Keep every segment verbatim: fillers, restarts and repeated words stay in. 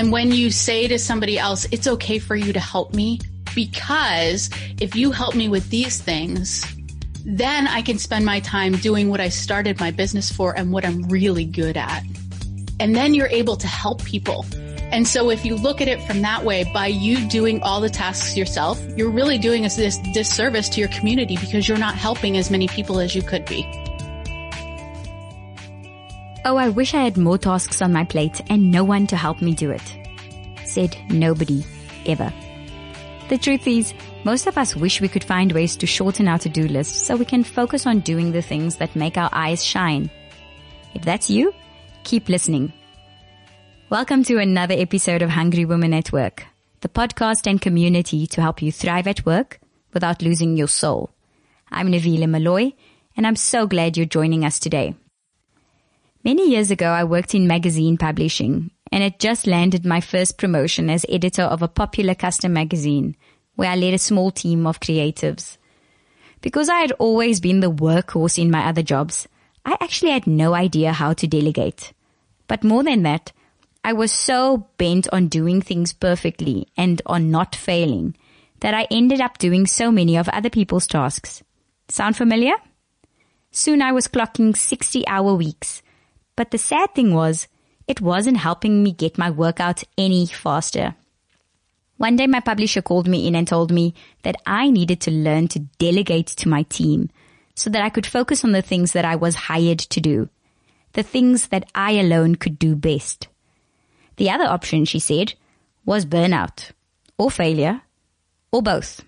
And when you say to somebody else, it's okay for you to help me, because if you help me with these things, then I can spend my time doing what I started my business for and what I'm really good at. And then you're able to help people. And so if you look at it from that way, by you doing all the tasks yourself, you're really doing us this disservice to your community because you're not helping as many people as you could be. Oh, I wish I had more tasks on my plate and no one to help me do it. Said nobody, ever. The truth is, most of us wish we could find ways to shorten our to-do list so we can focus on doing the things that make our eyes shine. If that's you, keep listening. Welcome to another episode of Hungry Women at Work, the podcast and community to help you thrive at work without losing your soul. I'm Navila Malloy, and I'm so glad you're joining us today. Many years ago, I worked in magazine publishing, and had just landed my first promotion as editor of a popular custom magazine, where I led a small team of creatives. Because I had always been the workhorse in my other jobs, I actually had no idea how to delegate. But more than that, I was so bent on doing things perfectly and on not failing that I ended up doing so many of other people's tasks. Sound familiar? Soon I was clocking sixty-hour weeks, but the sad thing was, it wasn't helping me get my work out any faster. One day my publisher called me in and told me that I needed to learn to delegate to my team so that I could focus on the things that I was hired to do, the things that I alone could do best. The other option, she said, was burnout, or failure, or both.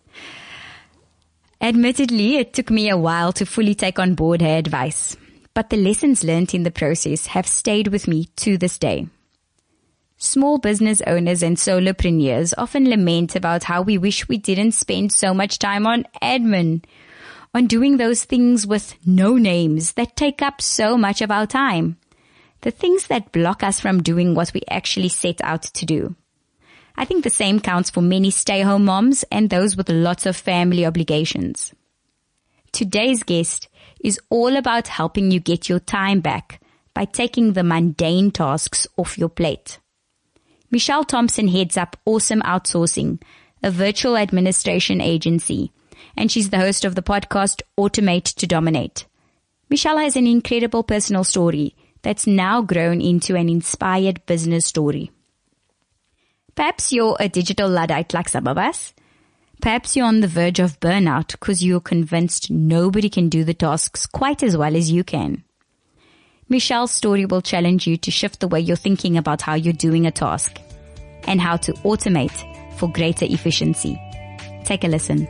Admittedly, it took me a while to fully take on board her advice, but the lessons learned in the process have stayed with me to this day. Small business owners and solopreneurs often lament about how we wish we didn't spend so much time on admin, on doing those things with no names that take up so much of our time, the things that block us from doing what we actually set out to do. I think the same counts for many stay-home moms and those with lots of family obligations. Today's guest is all about helping you get your time back by taking the mundane tasks off your plate. Michelle Thompson heads up Awesome Outsourcing, a virtual administration agency, and she's the host of the podcast Automate to Dominate. Michelle has an incredible personal story that's now grown into an inspired business story. Perhaps you're a digital Luddite like some of us. Perhaps you're on the verge of burnout because you're convinced nobody can do the tasks quite as well as you can. Michelle's story will challenge you to shift the way you're thinking about how you're doing a task and how to automate for greater efficiency. Take a listen.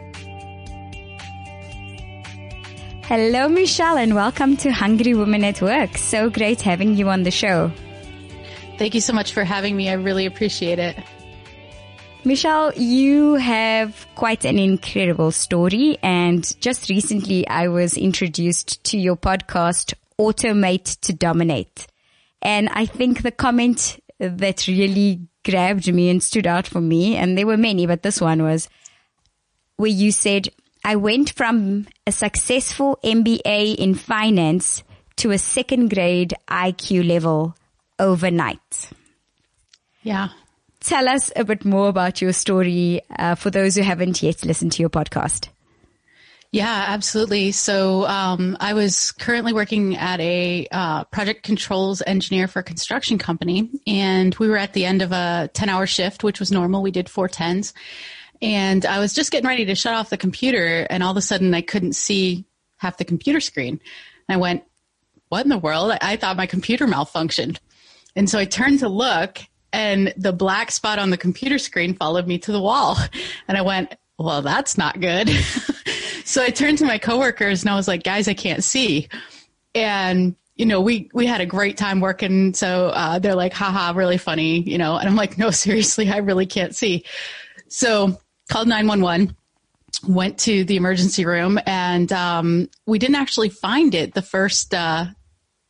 Hello, Michelle, and welcome to Hungry Women at Work. So great having you on the show. Thank you so much for having me. I really appreciate it. Michelle, you have quite an incredible story, and just recently I was introduced to your podcast, Automate to Dominate. And I think the comment that really grabbed me and stood out for me, and there were many, but this one was where you said, I went from a successful M B A in finance to a second grade I Q level overnight. Yeah. Tell us a bit more about your story uh, for those who haven't yet listened to your podcast. Yeah, absolutely. So um, I was currently working at a uh, project controls engineer for a construction company, and we were at the end of a ten-hour shift, which was normal. We did four tens, and I was just getting ready to shut off the computer, and all of a sudden I couldn't see half the computer screen. And I went, what in the world? I thought my computer malfunctioned. And so I turned to look, and the black spot on the computer screen followed me to the wall. And I went, well, that's not good. So I turned to my coworkers and I was like, guys, I can't see. And, you know, we, we had a great time working. So uh, they're like, haha, really funny, you know, and I'm like, no, seriously, I really can't see. So called nine one one, went to the emergency room, and um, we didn't actually find it the first, uh,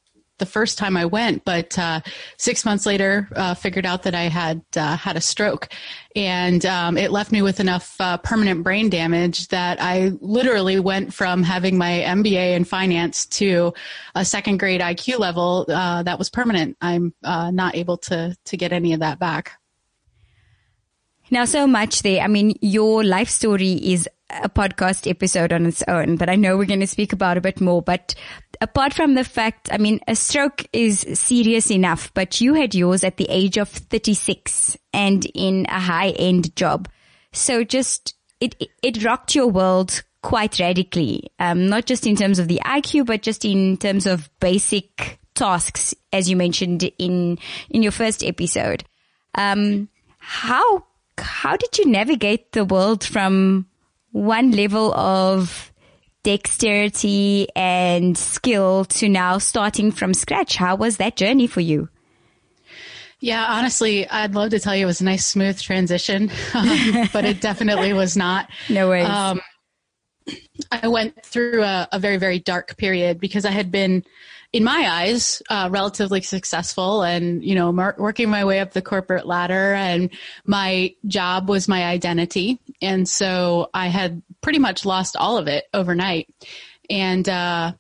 the first time I went, but uh, six months later, uh, figured out that I had uh, had a stroke, and um, it left me with enough uh, permanent brain damage that I literally went from having my M B A in finance to a second grade I Q level uh, that was permanent. I'm uh, not able to to get any of that back. Now, so much there. I mean, your life story is a podcast episode on its own, but I know we're going to speak about a bit more. But apart from the fact, I mean, a stroke is serious enough, but you had yours at the age of thirty-six and in a high-end job. So just, it, it rocked your world quite radically, um, not just in terms of the I Q, but just in terms of basic tasks, as you mentioned in, in your first episode. Um, how How did you navigate the world from one level of dexterity and skill to now starting from scratch? How was that journey for you? Yeah, honestly, I'd love to tell you it was a nice, smooth transition, um, but it definitely was not. No ways. Um, I went through a, a very, very dark period because I had been, in my eyes, uh, relatively successful and, you know, mar- working my way up the corporate ladder, and my job was my identity. And so I had pretty much lost all of it overnight. And, uh,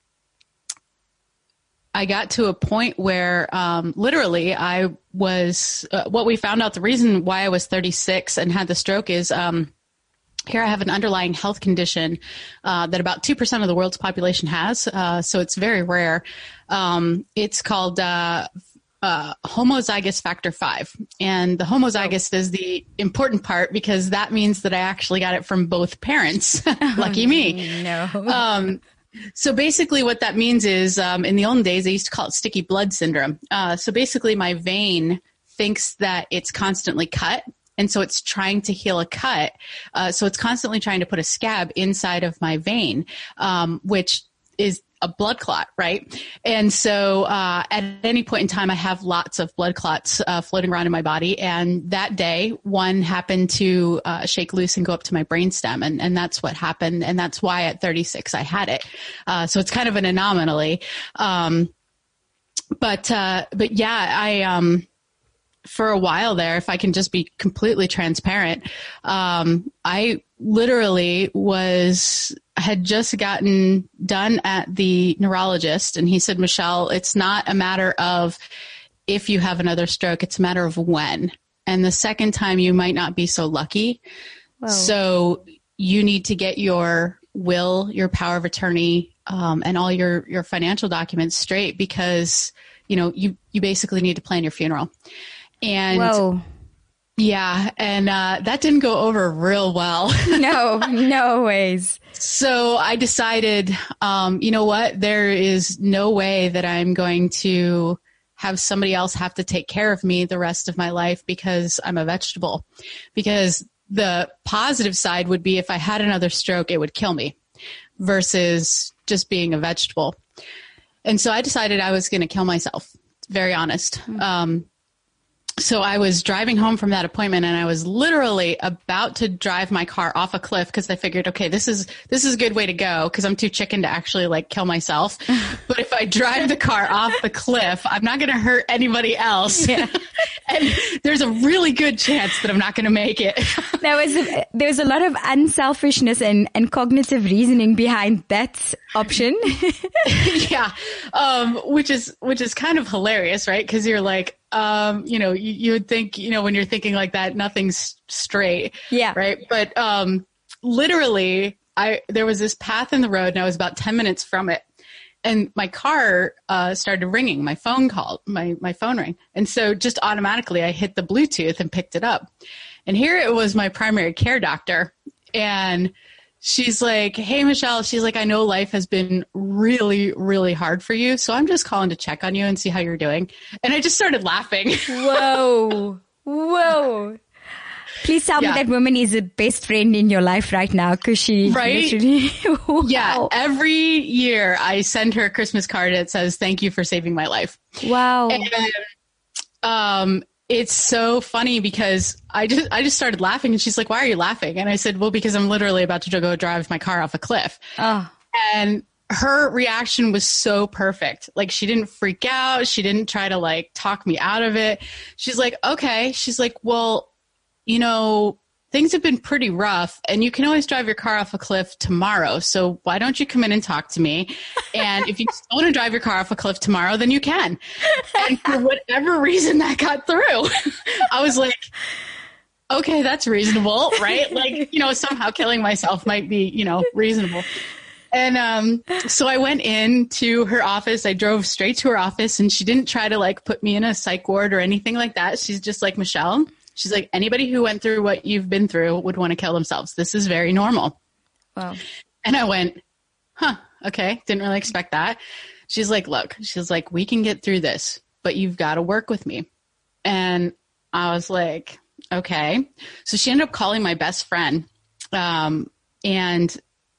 I got to a point where, um, literally I was, uh, what we found out, the reason why I was thirty-six and had the stroke is, um, here I have an underlying health condition uh, that about two percent of the world's population has, uh, so it's very rare. Um, it's called uh, uh, homozygous factor five, and the homozygous oh. is the important part because that means that I actually got it from both parents. Lucky me. No. Um, so basically what that means is um, in the olden days, they used to call it sticky blood syndrome. Uh, so basically my vein thinks that it's constantly cut. And so it's trying to heal a cut. Uh, so it's constantly trying to put a scab inside of my vein, um, which is a blood clot, right? And so uh, at any point in time, I have lots of blood clots uh, floating around in my body. And that day, one happened to uh, shake loose and go up to my brainstem. And, and that's what happened. And that's why at thirty-six, I had it. Uh, so it's kind of an anomaly. Um, but, uh, but yeah, I... Um, for a while there, if I can just be completely transparent, um, I literally was, had just gotten done at the neurologist, and he said, Michelle, it's not a matter of if you have another stroke, it's a matter of when. And the second time you might not be so lucky. Whoa. So you need to get your will, your power of attorney, um, and all your, your financial documents straight, because, you know, you, you basically need to plan your funeral. And Whoa. Yeah, and uh, that didn't go over real well. No, no ways. So I decided, um, you know what, there is no way that I'm going to have somebody else have to take care of me the rest of my life because I'm a vegetable. Because the positive side would be if I had another stroke, it would kill me versus just being a vegetable. And so I decided I was going to kill myself, very honest. Mm-hmm. Um So I was driving home from that appointment, and I was literally about to drive my car off a cliff because I figured, okay, this is this is a good way to go because I'm too chicken to actually like kill myself. But if I drive the car off the cliff, I'm not going to hurt anybody else. Yeah. And there's a really good chance that I'm not going to make it. There was a, there was a lot of unselfishness and, and cognitive reasoning behind that option. Yeah, um, which is which is kind of hilarious, right? Because you're like, um, you know, you, you would think, you know, when you're thinking like that, nothing's straight. Yeah. Right. But um, literally, I there was this path in the road, and I was about ten minutes from it. And my car uh, started ringing. My phone called. My my phone rang. And so just automatically, I hit the Bluetooth and picked it up. And here it was my primary care doctor. And she's like, hey, Michelle, she's like, I know life has been really, really hard for you. So I'm just calling to check on you and see how you're doing. And I just started laughing. Whoa. Whoa. Please tell yeah. me that woman is the best friend in your life right now, because she right? literally... Wow. Yeah. Every year I send her a Christmas card that says, thank you for saving my life. Wow. And um, it's so funny because I just I just started laughing, and she's like, why are you laughing? And I said, well, because I'm literally about to go drive my car off a cliff. Oh. And her reaction was so perfect. Like, she didn't freak out. She didn't try to like talk me out of it. She's like, okay. She's like, well, you know, things have been pretty rough and you can always drive your car off a cliff tomorrow. So why don't you come in and talk to me? And if you want to drive your car off a cliff tomorrow, then you can. And for whatever reason that got through, I was like, okay, that's reasonable, right? Like, you know, somehow killing myself might be, you know, reasonable. And um, so I went into her office. I drove straight to her office and she didn't try to like put me in a psych ward or anything like that. She's just like, Michelle, she's like, anybody who went through what you've been through would want to kill themselves. This is very normal. Wow. And I went, huh, okay. Didn't really expect that. She's like, look, she's like, we can get through this, but you've got to work with me. And I was like, okay. So she ended up calling my best friend. Um, and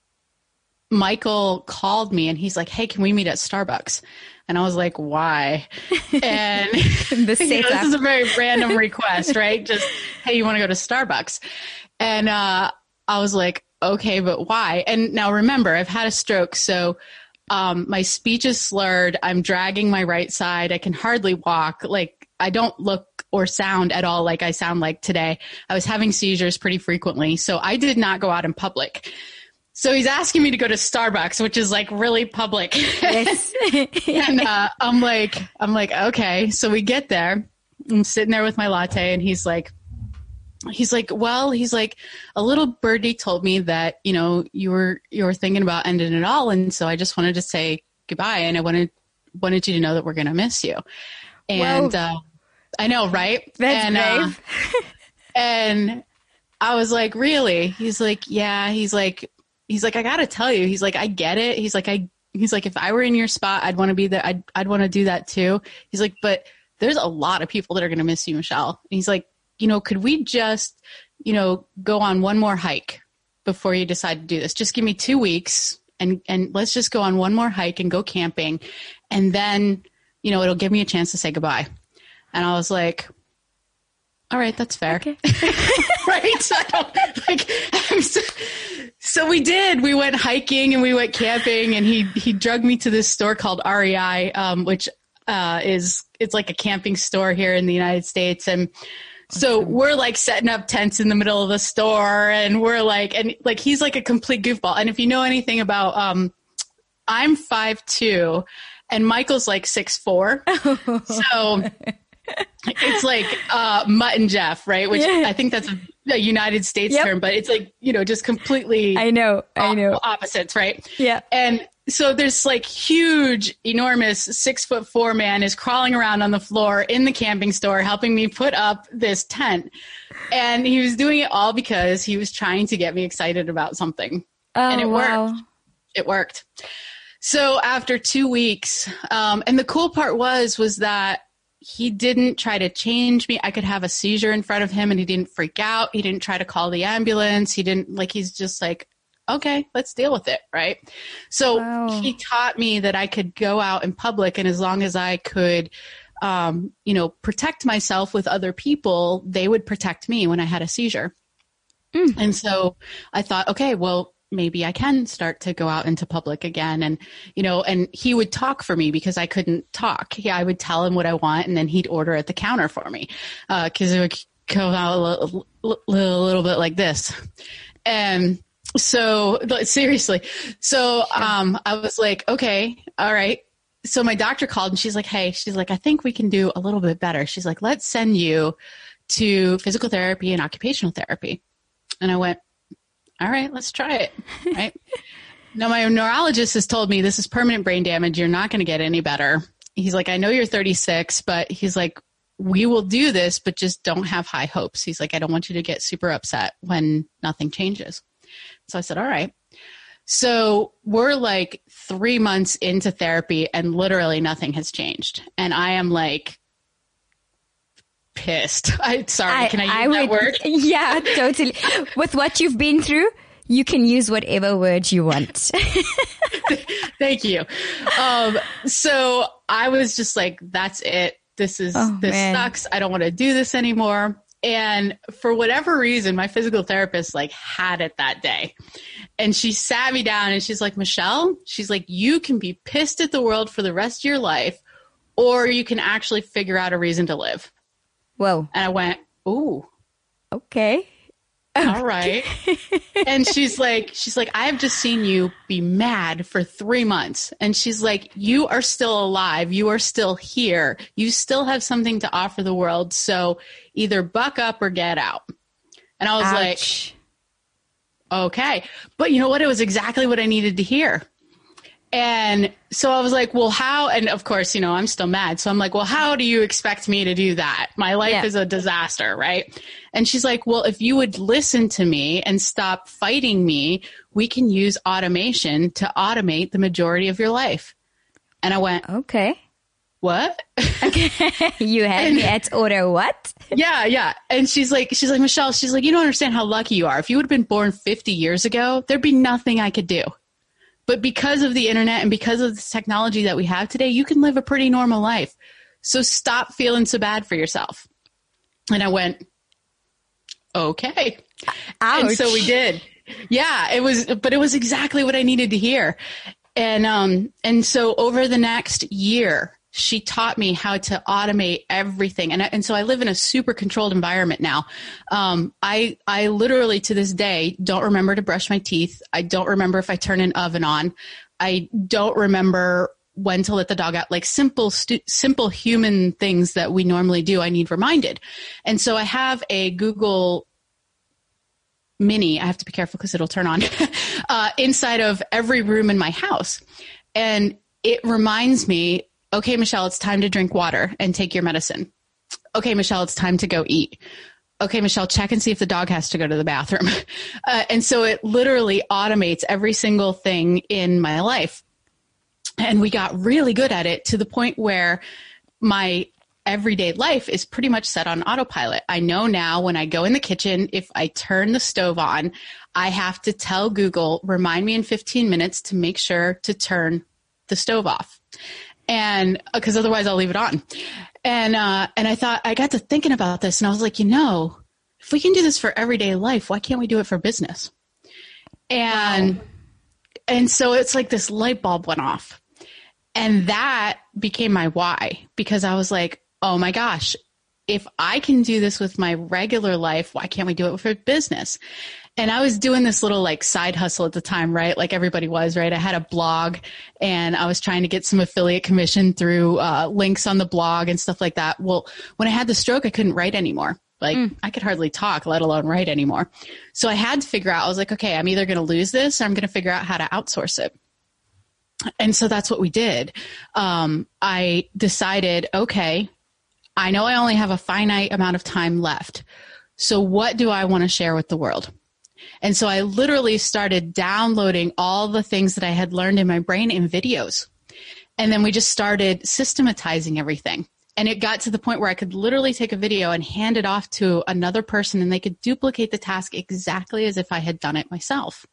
Michael called me and he's like, hey, can we meet at Starbucks? And I was like, why? And you know, this is a very random request, right? Just, hey, you want to go to Starbucks? And uh, I was like, okay, but why? And now remember, I've had a stroke. So um, my speech is slurred. I'm dragging my right side. I can hardly walk. Like, I don't look or sound at all like I sound like today. I was having seizures pretty frequently. So I did not go out in public. So he's asking me to go to Starbucks, which is like really public. Yes. And uh, I'm like, I'm like, okay. So we get there. I'm sitting there with my latte and he's like, he's like, well, he's like, a little birdie told me that, you know, you were, you were thinking about ending it all. And so I just wanted to say goodbye. And I wanted, wanted you to know that we're going to miss you. And uh, I know, right? That's and, brave. Uh, and I was like, really? He's like, yeah. He's like, He's like, I got to tell you, he's like, I get it. He's like, I, he's like, if I were in your spot, I'd want to be there. I'd, I'd want to do that too. He's like, but there's a lot of people that are going to miss you, Michelle. And he's like, you know, could we just, you know, go on one more hike before you decide to do this? Just give me two weeks and, and let's just go on one more hike and go camping. And then, you know, it'll give me a chance to say goodbye. And I was like, all right, that's fair. Okay. Right. So, I don't, like, I'm so, so we did, we went hiking and we went camping and he, he drugged me to this store called R E I, um, which, uh, is, it's like a camping store here in the United States. And so awesome. We're like setting up tents in the middle of the store and we're like, and like, he's like a complete goofball. And if you know anything about, um, I'm five two and Michael's like six four. So it's like uh, Mutt and Jeff, right? Which yeah. I think that's a, a United States yep. term, but it's like, you know, just completely I know, I know. opposites, right? Yeah. And so this like huge, enormous six foot four man is crawling around on the floor in the camping store, helping me put up this tent. And he was doing it all because he was trying to get me excited about something. Oh, and it wow. worked. It worked. So after two weeks, um, and the cool part was, was that he didn't try to change me. I could have a seizure in front of him and he didn't freak out. He didn't try to call the ambulance. He didn't like, he's just like, okay, let's deal with it. Right. So wow. He taught me that I could go out in public and as long as I could, um, you know, protect myself with other people, they would protect me when I had a seizure. Mm. And so I thought, okay, well, maybe I can start to go out into public again. And, you know, and he would talk for me because I couldn't talk. Yeah, I would tell him what I want and then he'd order at the counter for me. Uh, cause it would come out a little, little, little bit like this. And so seriously, so, um, I was like, okay, all right. So my doctor called and she's like, hey, she's like, I think we can do a little bit better. She's like, let's send you to physical therapy and occupational therapy. And I went, all right, let's try it. Right. Now, my neurologist has told me this is permanent brain damage. You're not going to get any better. He's like, I know you're thirty-six, but he's like, we will do this, but just don't have high hopes. He's like, I don't want you to get super upset when nothing changes. So I said, all right. So we're like three months into therapy and literally nothing has changed. And I am like, pissed. I sorry. I, can I use I that would, word? Yeah, totally. With what you've been through, you can use whatever word you want. Thank you. Um, so I was just like, that's it. This is, oh, this man. sucks. I don't want to do this anymore. And for whatever reason, my physical therapist like had it that day. And she sat me down and she's like, Michelle, she's like, you can be pissed at the world for the rest of your life, or you can actually figure out a reason to live. Whoa. And I went, ooh. Okay. All right. And she's like, she's like, I have just seen you be mad for three months. And she's like, you are still alive. You are still here. You still have something to offer the world. So either buck up or get out. And I was Ouch. like, okay. But you know what? It was exactly what I needed to hear. And so I was like, well, how? And of course, you know, I'm still mad. So I'm like, well, how do you expect me to do that? My life yeah. is a disaster, right? And she's like, well, if you would listen to me and stop fighting me, we can use automation to automate the majority of your life. And I went, okay. What? Okay. You had and, me at order what? Yeah, yeah. And she's like, she's like, Michelle, she's like, you don't understand how lucky you are. If you would have been born fifty years ago, there'd be nothing I could do. But because of the internet and because of the technology that we have today, you can live a pretty normal life. So stop feeling so bad for yourself. And I went, okay. Ouch. And so we did. Yeah, it was, but it was exactly what I needed to hear. And, um, and so over the next year, she taught me how to automate everything. And, and so I live in a super controlled environment now. Um, I, I literally to this day don't remember to brush my teeth. I don't remember if I turn an oven on. I don't remember when to let the dog out, like simple, stu- simple human things that we normally do. I need reminded. And so I have a Google Mini. I have to be careful because it'll turn on uh, inside of every room in my house. And it reminds me, okay, Michelle, it's time to drink water and take your medicine. Okay, Michelle, it's time to go eat. Okay, Michelle, check and see if the dog has to go to the bathroom. Uh, and so it literally automates every single thing in my life. And we got really good at it to the point where my everyday life is pretty much set on autopilot. I know now when I go in the kitchen, if I turn the stove on, I have to tell Google, remind me in fifteen minutes to make sure to turn the stove off. And because otherwise I'll leave it on. And, uh, and I thought, I got to thinking about this and I was like, you know, if we can do this for everyday life, why can't we do it for business? And, wow. and so it's like this light bulb went off and that became my why, because I was like, oh my gosh, if I can do this with my regular life, why can't we do it for business? And I was doing this little like side hustle at the time, right? Like everybody was, right? I had a blog and I was trying to get some affiliate commission through uh, links on the blog and stuff like that. Well, when I had the stroke, I couldn't write anymore. Like mm. I could hardly talk, let alone write anymore. So I had to figure out, I was like, okay, I'm either going to lose this or I'm going to figure out how to outsource it. And so that's what we did. Um, I decided, okay, I know I only have a finite amount of time left. So what do I want to share with the world? And so I literally started downloading all the things that I had learned in my brain in videos. And then we just started systematizing everything. And it got to the point where I could literally take a video and hand it off to another person and they could duplicate the task exactly as if I had done it myself.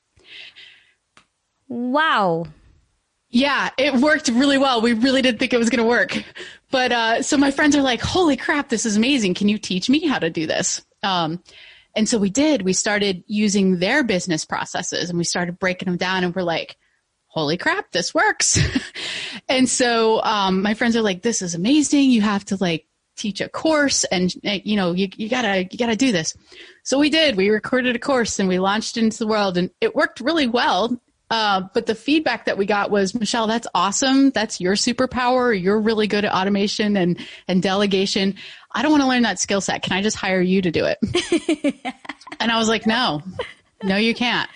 Wow. Yeah, it worked really well. We really didn't think it was going to work. But uh, so my friends are like, holy crap, this is amazing. Can you teach me how to do this? Um, and so we did. We started using their business processes and we started breaking them down and we're like, holy crap, this works. And so um, my friends are like, this is amazing. You have to like teach a course and, you know, you, you gotta, you gotta do this. So we did. We recorded a course and we launched it into the world and it worked really well. Uh, but the feedback that we got was, Michelle, that's awesome. That's your superpower. You're really good at automation and, and delegation. I don't want to learn that skill set. Can I just hire you to do it? And I was like, no, no, you can't.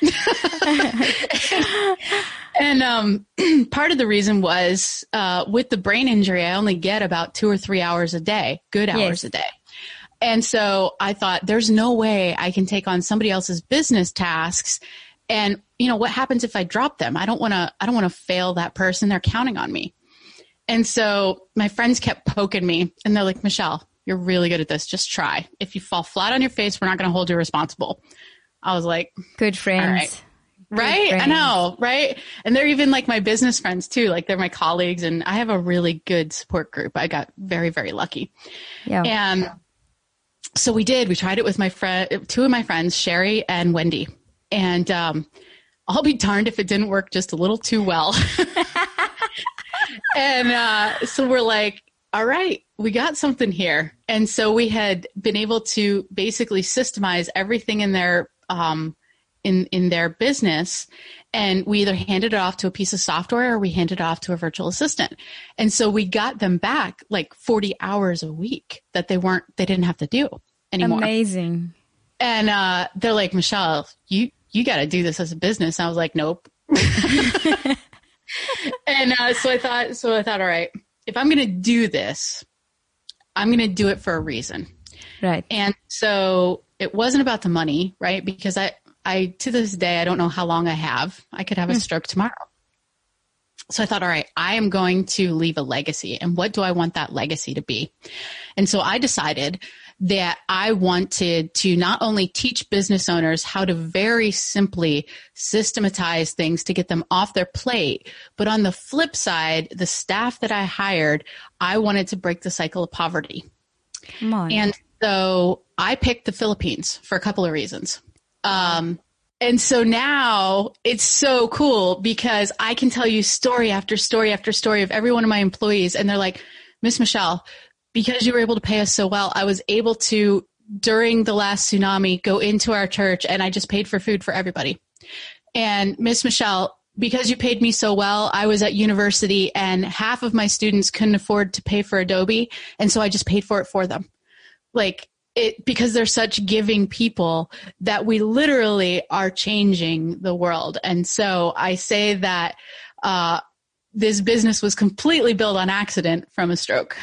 And um, part of the reason was uh, with the brain injury, I only get about two or three hours a day, good hours yes. a day. And so I thought there's no way I can take on somebody else's business tasks. And, you know, what happens if I drop them? I don't want to, I don't want to fail that person. They're counting on me. And so my friends kept poking me and they're like, Michelle, you're really good at this. Just try. If you fall flat on your face, we're not going to hold you responsible. I was like, good friends. All right. Good right. Friends. I know. Right. And they're even like my business friends too. Like they're my colleagues and I have a really good support group. I got very, very lucky. Yeah. And so we did, we tried it with my friend, two of my friends, Sherry and Wendy. And, um, I'll be darned if it didn't work just a little too well. And, uh, so we're like, all right, we got something here. And so we had been able to basically systemize everything in their, um, in, in their business. And we either handed it off to a piece of software or we handed it off to a virtual assistant. And so we got them back like forty hours a week that they weren't, they didn't have to do anymore. Amazing. And, uh, they're like, Michelle, you, you got to do this as a business. And I was like, nope. And, uh, so I thought, so I thought, all right, if I'm going to do this, I'm going to do it for a reason. Right. And so it wasn't about the money, right? Because I, I, to this day, I don't know how long I have. I could have a stroke tomorrow. So I thought, all right, I am going to leave a legacy. And what do I want that legacy to be? And so I decided that I wanted to not only teach business owners how to very simply systematize things to get them off their plate, but on the flip side, the staff that I hired, I wanted to break the cycle of poverty. Come on. And so I picked the Philippines for a couple of reasons. Um, and so now it's so cool because I can tell you story after story after story of every one of my employees. And they're like, Miss Michelle, because you were able to pay us so well, I was able to, during the last tsunami, go into our church and I just paid for food for everybody. And Miss Michelle, because you paid me so well, I was at university and half of my students couldn't afford to pay for Adobe. And so I just paid for it for them. Like it, because they're such giving people that we literally are changing the world. And so I say that, uh, this business was completely built on accident from a stroke.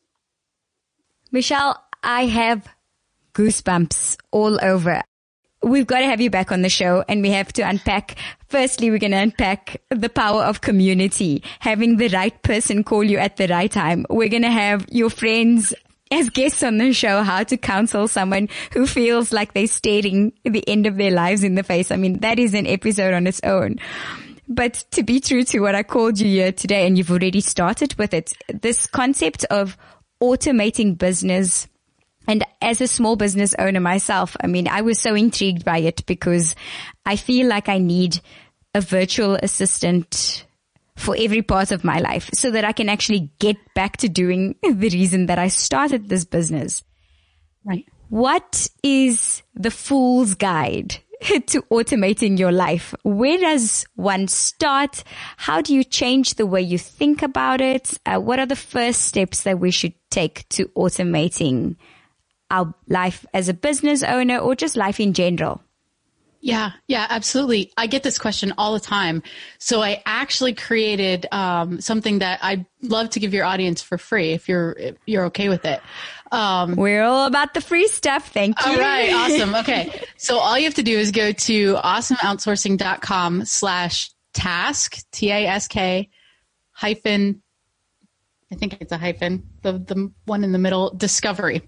Michelle, I have goosebumps all over. We've got to have you back on the show and we have to unpack. Firstly, we're going to unpack the power of community, having the right person call you at the right time. We're going to have your friends as guests on the show, how to counsel someone who feels like they're staring the end of their lives in the face. I mean, that is an episode on its own. But to be true to what I called you here today, and you've already started with it, this concept of automating business. And as a small business owner myself, I mean, I was so intrigued by it because I feel like I need a virtual assistant for every part of my life so that I can actually get back to doing the reason that I started this business. Right. What is the fool's guide to automating your life? Where does one start? How do you change the way you think about it? Uh, what are the first steps that we should take to automating our life as a business owner or just life in general? Yeah, yeah, absolutely. I get this question all the time. So I actually created um, something that I'd love to give your audience for free if you're if you're okay with it. Um, We're all about the free stuff. Thank you. All right. Awesome. Okay. So all you have to do is go to awesomeoutsourcing.com slash task, T A S K hyphen, I think it's a hyphen, the, the one in the middle, discovery.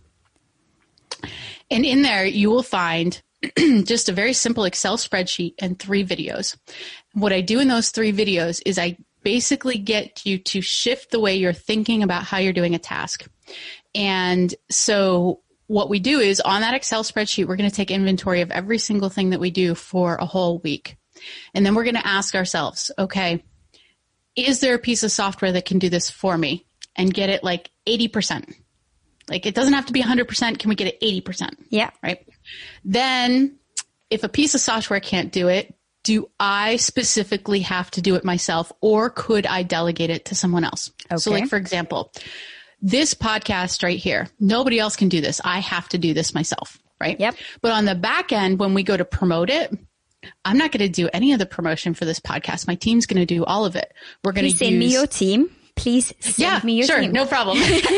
And in there you will find just a very simple Excel spreadsheet and three videos. What I do in those three videos is I basically get you to shift the way you're thinking about how you're doing a task. And so what we do is on that Excel spreadsheet, we're going to take inventory of every single thing that we do for a whole week. And then we're going to ask ourselves, okay, is there a piece of software that can do this for me and get it like eighty percent? Like it doesn't have to be one hundred percent. Can we get it eighty percent? Yeah. Right. Then if a piece of software can't do it, do I specifically have to do it myself or could I delegate it to someone else? Okay. So like, for example, this podcast right here, nobody else can do this. I have to do this myself. Right. Yep. But on the back end, when we go to promote it, I'm not going to do any of the promotion for this podcast. My team's going to do all of it. We're going to use... send me your team. Please send yeah, me your sure, team. No problem.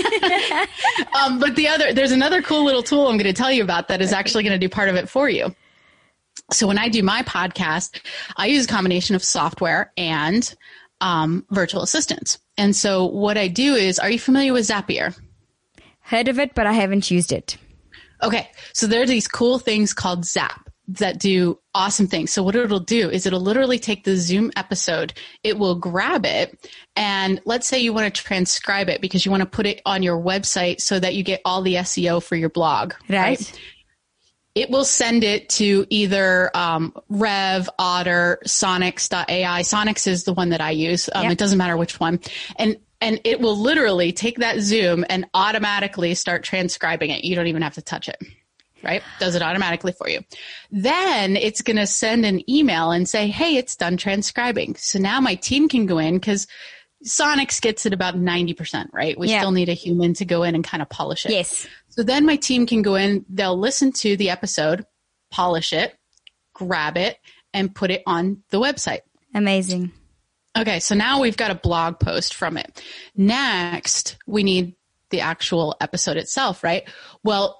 um, but the other, there's another cool little tool I'm going to tell you about that is actually going to do part of it for you. So when I do my podcast, I use a combination of software and um, virtual assistants. And so what I do is, are you familiar with Zapier? Heard of it, but I haven't used it. Okay. So there are these cool things called Zap. that do awesome things. So what it'll do is it'll literally take the Zoom episode, it will grab it, and let's say you want to transcribe it because you want to put it on your website so that you get all the S E O for your blog. Right. right? It will send it to either um, Rev, Otter, Sonix dot A I. Sonix is the one that I use. Um, yep. It doesn't matter which one. And and it will literally take that Zoom and automatically start transcribing it. You don't even have to touch it. Right? Does it automatically for you. Then it's going to send an email and say, hey, it's done transcribing. So now my team can go in because Sonix gets it about ninety percent, right? We yeah. still need a human to go in and kind of polish it. Yes. So then my team can go in, they'll listen to the episode, polish it, grab it, and put it on the website. Amazing. Okay, so now we've got a blog post from it. Next, we need the actual episode itself, right? Well,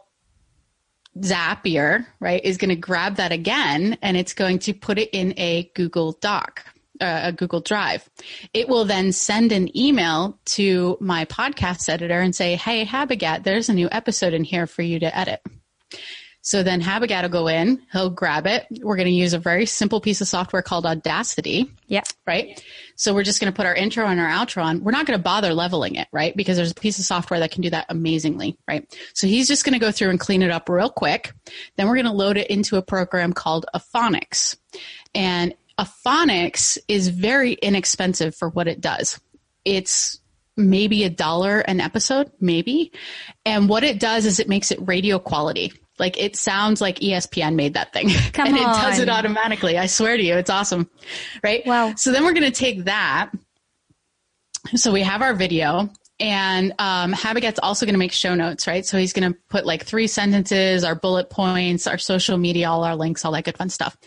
Zapier, right, is going to grab that again, and it's going to put it in a Google Doc, uh, a Google Drive. It will then send an email to my podcast editor and say, hey, Habagat, there's a new episode in here for you to edit. So then Habagat will go in, he'll grab it. We're going to use a very simple piece of software called Audacity. Yeah. Right? So we're just going to put our intro and our outro on. We're not going to bother leveling it, right? Because there's a piece of software that can do that amazingly, right? So he's just going to go through and clean it up real quick. Then we're going to load it into a program called Aphonics. And Aphonics is very inexpensive for what it does. It's maybe a dollar an episode, maybe. And what it does is it makes it radio quality. Like it sounds like E S P N made that thing. Come and on. it does it automatically. I swear to you, it's awesome. Right? Wow. So then we're going to take that. So we have our video, and um, Habagat's also going to make show notes, right? So he's going to put like three sentences, our bullet points, our social media, all our links, all that good fun stuff.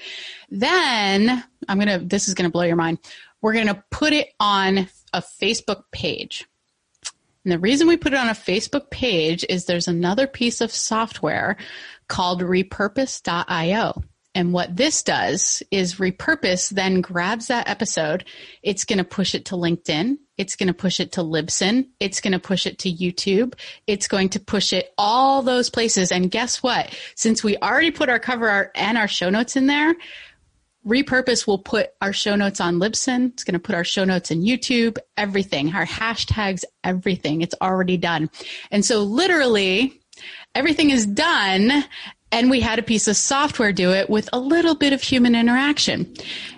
Then I'm going to, this is going to blow your mind. We're going to put it on a Facebook page. And the reason we put it on a Facebook page is there's another piece of software called repurpose dot io. And what this does is Repurpose then grabs that episode. It's going to push it to LinkedIn. It's going to push it to Libsyn. It's going to push it to YouTube. It's going to push it all those places. And guess what? Since we already put our cover art and our show notes in there, Repurpose will put our show notes on Libsyn. It's going to put our show notes in YouTube, everything, our hashtags, everything. It's already done. And so literally everything is done, and we had a piece of software do it with a little bit of human interaction.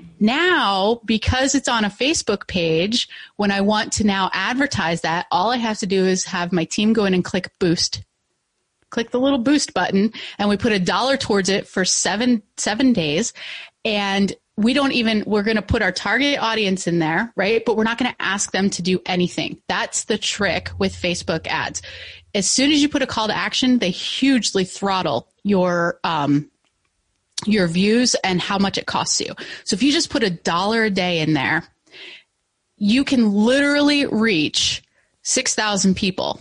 Now, because it's on a Facebook page, when I want to now advertise that, all I have to do is have my team go in and click boost. Click the little boost button, and we put a dollar towards it for seven, seven days. And we don't even, we're going to put our target audience in there, right? But we're not going to ask them to do anything. That's the trick with Facebook ads. As soon as you put a call to action, they hugely throttle your, um, your views and how much it costs you. So if you just put a dollar a day in there, you can literally reach six thousand people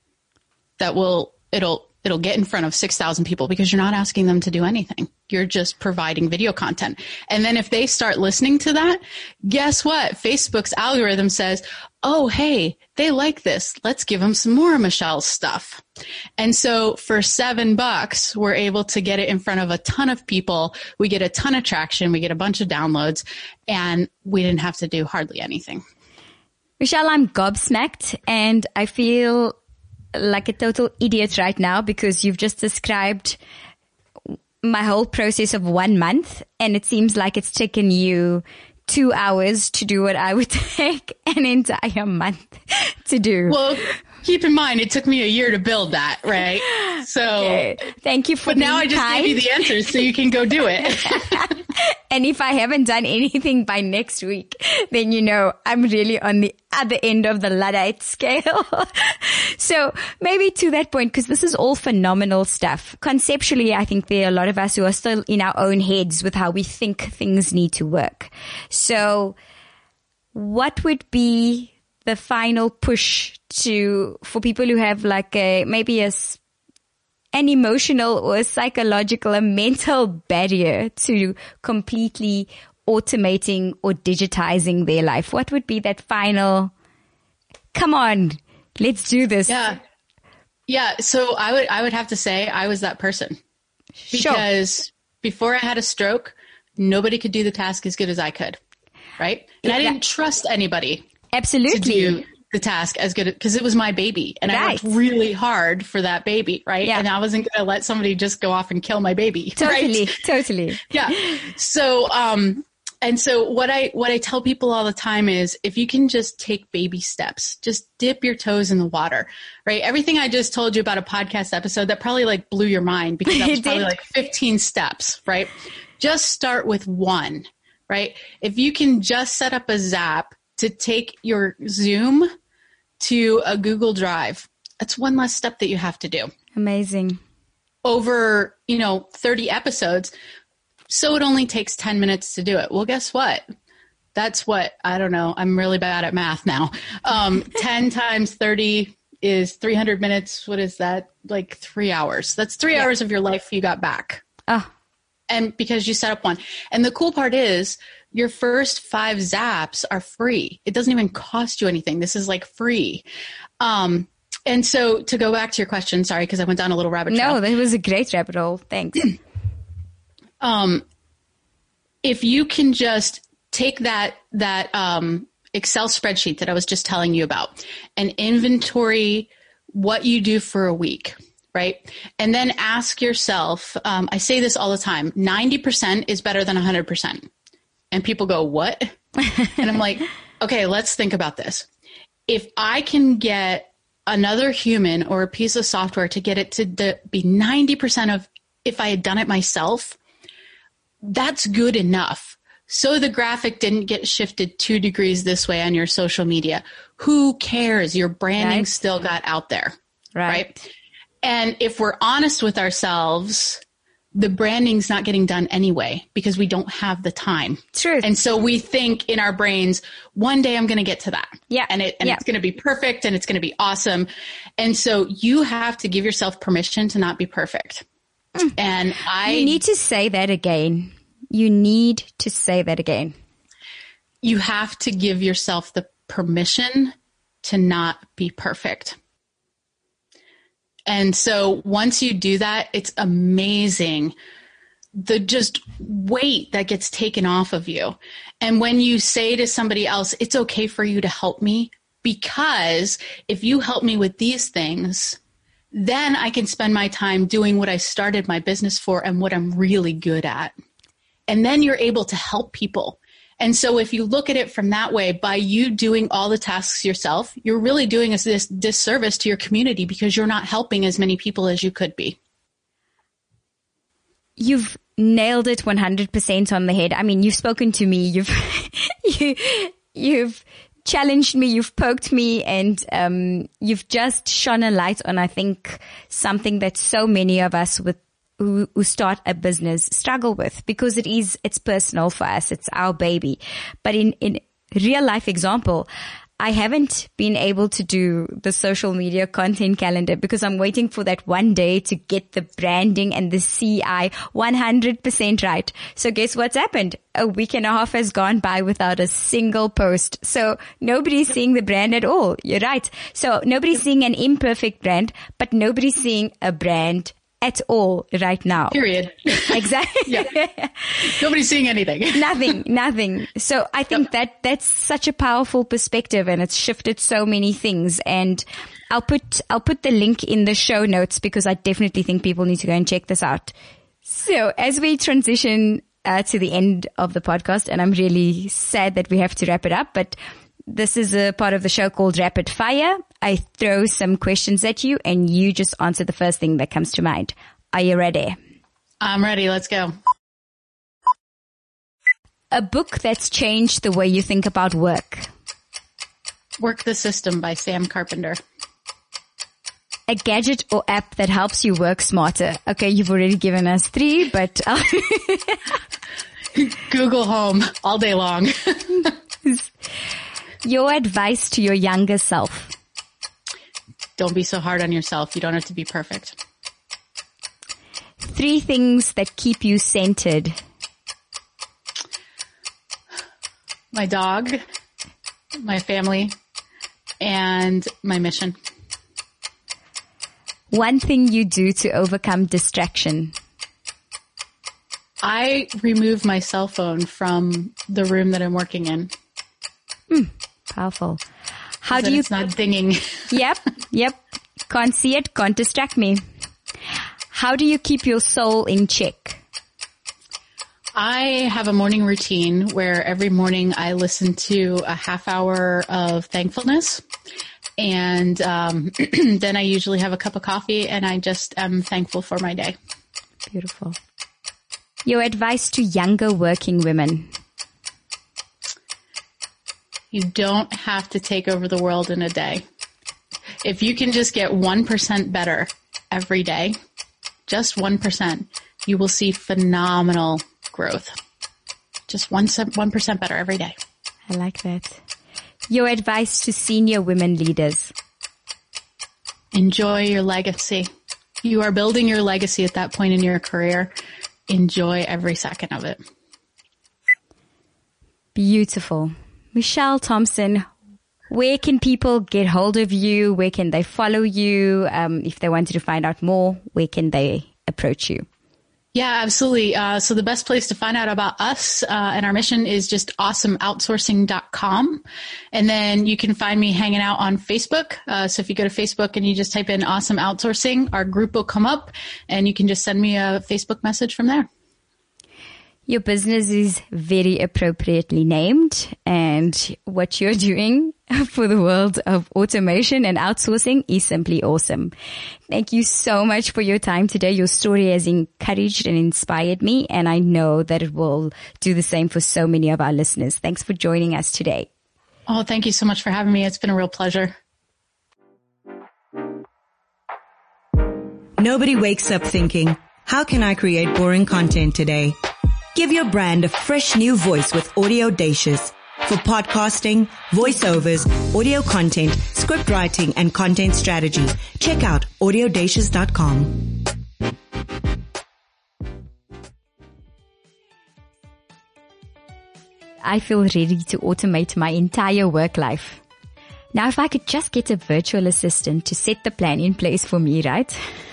that will, it'll, it'll get in front of six thousand people because you're not asking them to do anything. You're just providing video content. And then if they start listening to that, guess what? Facebook's algorithm says, oh, hey, they like this. Let's give them some more of Michelle's stuff. And so for seven bucks, we're able to get it in front of a ton of people. We get a ton of traction. We get a bunch of downloads, and we didn't have to do hardly anything. Michelle, I'm gobsmacked, and I feel like a total idiot right now because you've just described my whole process of one month, and it seems like it's taken you two hours to do what I would take an entire month to do. Well, keep in mind, it took me a year to build that, right? So okay. Thank you for But now I just kind. gave you the answers so you can go do it. And if I haven't done anything by next week, then you know I'm really on the other end of the Luddite scale. So maybe to that point, because this is all phenomenal stuff. Conceptually, I think there are a lot of us who are still in our own heads with how we think things need to work. So what would be the final push to for people who have like a maybe a an emotional or a psychological, a mental barrier to completely automating or digitizing their life? What would be that final, come on, let's do this? Yeah. Yeah. So I would, I would have to say I was that person Sure. because before I had a stroke, nobody could do the task as good as I could. Right. And I didn't trust anybody. Absolutely. To do the task as good because it was my baby and right. I worked really hard for that baby. Right. Yeah. And I wasn't going to let somebody just go off and kill my baby. Totally. Right? Totally. Yeah. So, um, and so what I, what I tell people all the time is if you can just take baby steps, just dip your toes in the water, right? Everything I just told you about a podcast episode that probably like blew your mind because that was probably like fifteen steps, right? Just start with one, right? If you can just set up a Zap to take your Zoom to a Google Drive, that's one less step that you have to do. Amazing. Over, you know, thirty episodes. So it only takes ten minutes to do it. Well, guess what? That's what, I don't know. I'm really bad at math now. Um, ten times thirty is three hundred minutes. What is that? Like three hours. That's three yeah. hours of your life you got back. Oh. And because you set up one. And the cool part is your first five Zaps are free. It doesn't even cost you anything. This is like free. Um, and so to go back to your question, sorry, because I went down a little rabbit trail. No, that was a great rabbit hole. Thanks. um, if you can just take that, that um, Excel spreadsheet that I was just telling you about and inventory what you do for a week. Right. And then ask yourself, um, I say this all the time, ninety percent is better than one hundred percent. And people go, what? And I'm like, okay, let's think about this. If I can get another human or a piece of software to get it to the, be ninety percent of if I had done it myself, that's good enough. So the graphic didn't get shifted two degrees this way on your social media. Who cares? Your branding right. still got out there. Right. right? And if we're honest with ourselves, the branding's not getting done anyway because we don't have the time. True. And so we think in our brains, one day I'm going to get to that. Yeah. And it and yeah. it's going to be perfect and it's going to be awesome. And so you have to give yourself permission to not be perfect. Mm. And I You need to say that again. You need to say that again. You have to give yourself the permission to not be perfect. And so once you do that, it's amazing the just weight that gets taken off of you. And when you say to somebody else, it's okay for you to help me because if you help me with these things, then I can spend my time doing what I started my business for and what I'm really good at. And then you're able to help people. And so if you look at it from that way, by you doing all the tasks yourself, you're really doing us this disservice to your community because you're not helping as many people as you could be. You've nailed it one hundred percent on the head. I mean, you've spoken to me, you've, you, you've challenged me, you've poked me, and um, you've just shone a light on, I think, something that so many of us with Who, who start a business struggle with because it is, it's personal for us. It's our baby. But in, in real life example, I haven't been able to do the social media content calendar because I'm waiting for that one day to get the branding and the C I one hundred percent right. So guess what's happened? A week and a half has gone by without a single post. So nobody's seeing the brand at all. You're right. So nobody's seeing an imperfect brand, but nobody's seeing a brand at all right now. Period. Exactly. Yeah. Nobody's seeing anything. nothing, nothing. So I think yep. that that's such a powerful perspective and it's shifted so many things. And I'll put, I'll put the link in the show notes because I definitely think people need to go and check this out. So as we transition uh, to the end of the podcast, and I'm really sad that we have to wrap it up, but this is a part of the show called Rapid Fire. I throw some questions at you and you just answer the first thing that comes to mind. Are you ready? I'm ready. Let's go. A book that's changed the way you think about work. Work the System by Sam Carpenter. A gadget or app that helps you work smarter. Okay, you've already given us three, but I'll Google Home all day long. Your advice to your younger self. Don't be so hard on yourself. You don't have to be perfect. Three things that keep you centered. My dog, my family, and my mission. One thing you do to overcome distraction. I remove my cell phone from the room that I'm working in. Mm, powerful. How do you? It's not dinging. Yep, yep. Can't see it. Can't distract me. How do you keep your soul in check? I have a morning routine where every morning I listen to a half hour of thankfulness. And um, then I usually have a cup of coffee and I just am thankful for my day. Beautiful. Your advice to younger working women? You don't have to take over the world in a day. If you can just get one percent better every day, just one percent, you will see phenomenal growth. Just one, one percent better every day. I like that. Your advice to senior women leaders? Enjoy your legacy. You are building your legacy at that point in your career. Enjoy every second of it. Beautiful. Michelle Thompson, where can people get hold of you? Where can they follow you? Um, if they wanted to find out more, where can they approach you? Yeah, absolutely. Uh, so the best place to find out about us uh, and our mission is just awesome outsourcing dot com. And then you can find me hanging out on Facebook. Uh, so if you go to Facebook and you just type in Awesome Outsourcing, our group will come up and you can just send me a Facebook message from there. Your business is very appropriately named, and what you're doing for the world of automation and outsourcing is simply awesome. Thank you so much for your time today. Your story has encouraged and inspired me, and I know that it will do the same for so many of our listeners. Thanks for joining us today. Oh, thank you so much for having me. It's been a real pleasure. Nobody wakes up thinking, how can I create boring content today? Give your brand a fresh new voice with Audiodacious. For podcasting, voiceovers, audio content, script writing, and content strategy, check out audiodacious dot com. I feel ready to automate my entire work life. Now, if I could just get a virtual assistant to set the plan in place for me, right?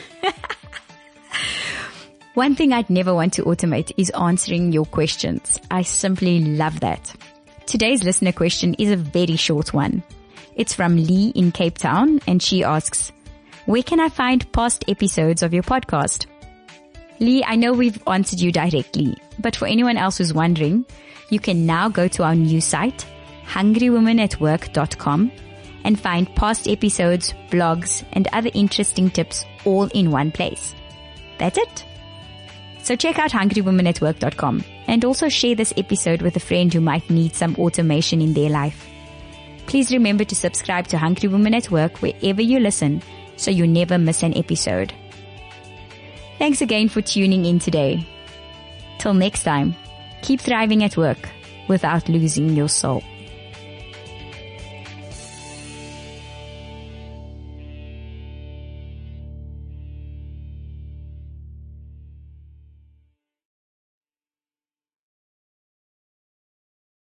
One thing I'd never want to automate is answering your questions. I simply love that. Today's listener question is a very short one. It's from Lee in Cape Town, and she asks, where can I find past episodes of your podcast? Lee, I know we've answered you directly, but for anyone else who's wondering, you can now go to our new site, hungry women at work dot com, and find past episodes, blogs, and other interesting tips all in one place. That's it. So check out hungry women at work dot com and also share this episode with a friend who might need some automation in their life. Please remember to subscribe to Hungry Women at Work wherever you listen so you never miss an episode. Thanks again for tuning in today. Till next time, keep thriving at work without losing your soul.